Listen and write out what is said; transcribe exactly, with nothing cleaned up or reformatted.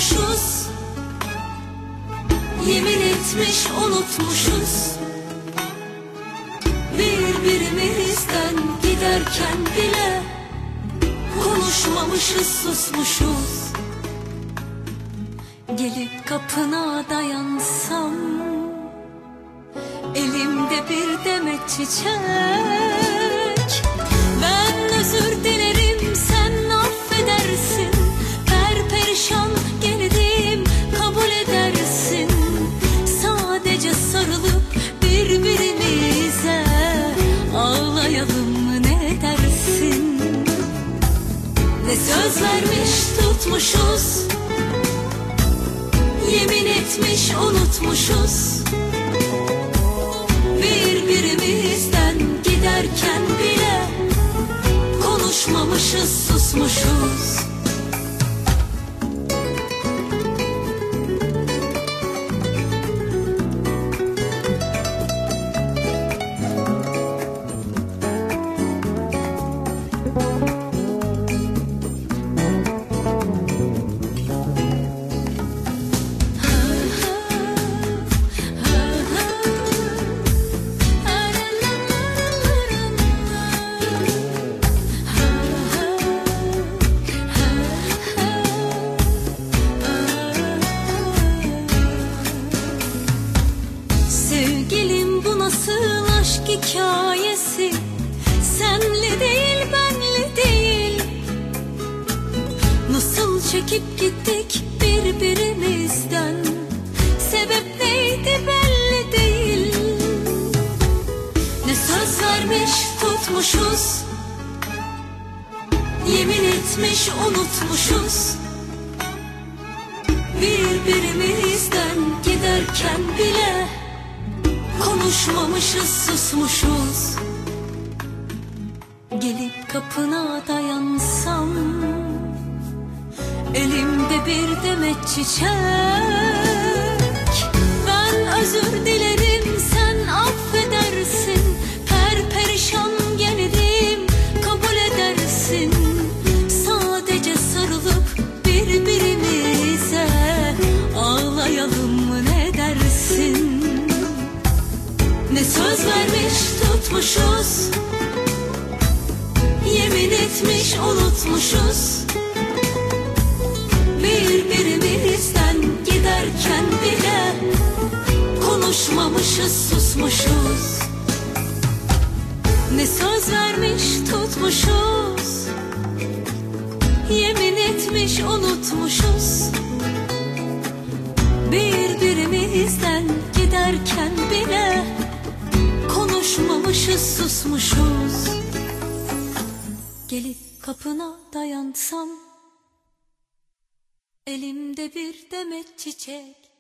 tutmuşuz, yemin etmiş unutmuşuz. Birbirimizden giderken bile konuşmamışız, susmuşuz. Gelip kapına dayansam, elimde bir demet çiçek. Ben özür dilerim, sen affedersin. Perperişan geldim, kabul edersin. Sadece sarılıp birbirimize ağlayalım mı, ne dersin? Ne söz vermiş tutmuşuz, yemin etmiş unutmuşuz. Birbirimizden giderken bile konuşmamışız, susmuşuz. Sevgilim, bu nasıl aşk hikayesi? Senle değil, benle değil. Nasıl çekip gittik birbirimizden? Sebep neydi belli değil. Ne söz vermiş tutmuşuz, yemin etmiş unutmuşuz. Birbirimizden giderken bile konuşmamışız, susmuşuz. Gelip kapına dayansam, elimde bir demet çiçek. Ben özür dilerim, sen affedersin. Perperişan geldim, kabul edersin. Sadece sarılıp birbirimize ağlayalım mı, ne dersin? Ne söz vermiş tutmuşuz, yemin etmiş unutmuşuz. Birbirimizden giderken bile konuşmamışız, susmuşuz. Ne söz vermiş tutmuşuz, yemin etmiş unutmuşuz. Birbirimizden giderken bile konuşmamışız, susmuşuz. Gelip kapına dayansam, elimde bir demet çiçek.